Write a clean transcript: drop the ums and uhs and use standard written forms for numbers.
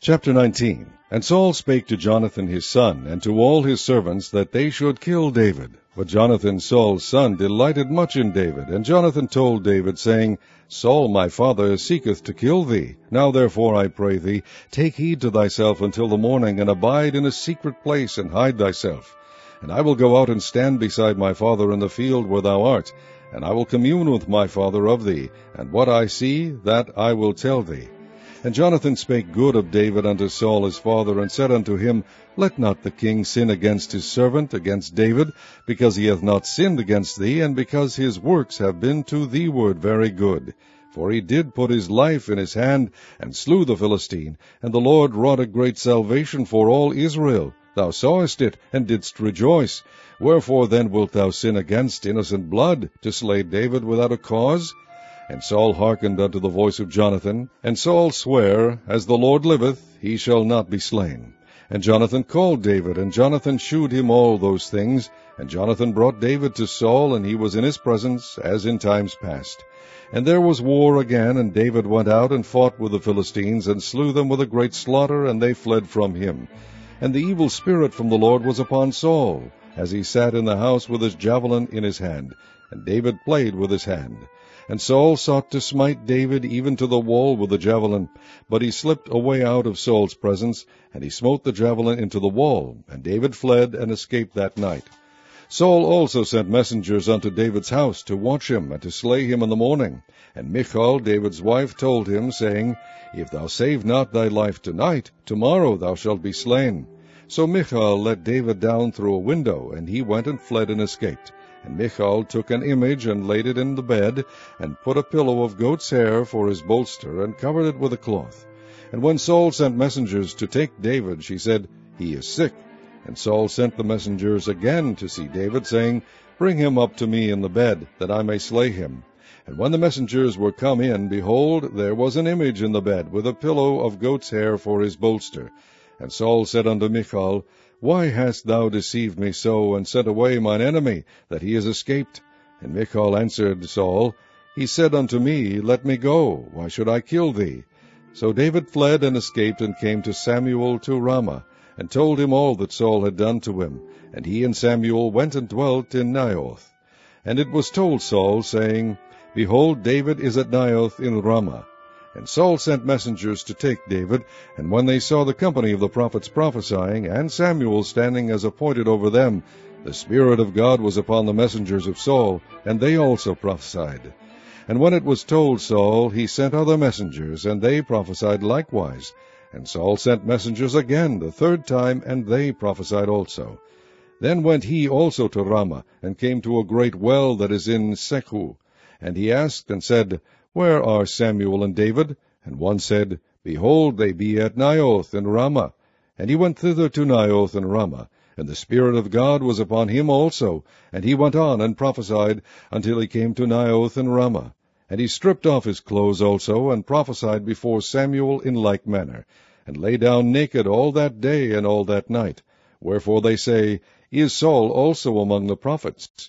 Chapter 19. And Saul spake to Jonathan his son, and to all his servants, that they should kill David. But Jonathan Saul's son delighted much in David. And Jonathan told David, saying, Saul my father seeketh to kill thee. Now therefore, I pray thee, take heed to thyself until the morning, and abide in a secret place, and hide thyself. And I will go out and stand beside my father in the field where thou art, and I will commune with my father of thee, and what I see, that I will tell thee. And Jonathan spake good of David unto Saul his father, and said unto him, Let not the king sin against his servant, against David, because he hath not sinned against thee, and because his works have been to thee ward very good. For he did put his life in his hand, and slew the Philistine, and the Lord wrought a great salvation for all Israel. Thou sawest it, and didst rejoice. Wherefore then wilt thou sin against innocent blood, to slay David without a cause? And Saul hearkened unto the voice of Jonathan. And Saul sware, As the Lord liveth, he shall not be slain. And Jonathan called David, and Jonathan shewed him all those things. And Jonathan brought David to Saul, and he was in his presence, as in times past. And there was war again, and David went out and fought with the Philistines, and slew them with a great slaughter, and they fled from him. And the evil spirit from the Lord was upon Saul, as he sat in the house with his javelin in his hand. And David played with his hand. And Saul sought to smite David even to the wall with the javelin, but he slipped away out of Saul's presence, and he smote the javelin into the wall, and David fled and escaped that night. Saul also sent messengers unto David's house to watch him, and to slay him in the morning. And Michal, David's wife, told him, saying, If thou save not thy life tonight, tomorrow thou shalt be slain. So Michal let David down through a window, and he went and fled and escaped. And Michal took an image, and laid it in the bed, and put a pillow of goat's hair for his bolster, and covered it with a cloth. And when Saul sent messengers to take David, she said, He is sick. And Saul sent the messengers again to see David, saying, Bring him up to me in the bed, that I may slay him. And when the messengers were come in, behold, there was an image in the bed, with a pillow of goat's hair for his bolster. And Saul said unto Michal, Why hast thou deceived me so, and sent away mine enemy, that he is escaped? And Michal answered Saul, He said unto me, Let me go, why should I kill thee? So David fled and escaped, and came to Samuel to Ramah, and told him all that Saul had done to him. And he and Samuel went and dwelt in Naioth. And it was told Saul, saying, Behold, David is at Naioth in Ramah. And Saul sent messengers to take David, and when they saw the company of the prophets prophesying, and Samuel standing as appointed over them, the Spirit of God was upon the messengers of Saul, and they also prophesied. And when it was told Saul, he sent other messengers, and they prophesied likewise. And Saul sent messengers again the third time, and they prophesied also. Then went he also to Ramah, and came to a great well that is in Sechu. And he asked and said, Where are Samuel and David? And one said, Behold, they be at Naioth in Ramah. And he went thither to Naioth in Ramah, and the Spirit of God was upon him also. And he went on and prophesied until he came to Naioth in Ramah. And he stripped off his clothes also, and prophesied before Samuel in like manner, and lay down naked all that day and all that night. Wherefore they say, Is Saul also among the prophets?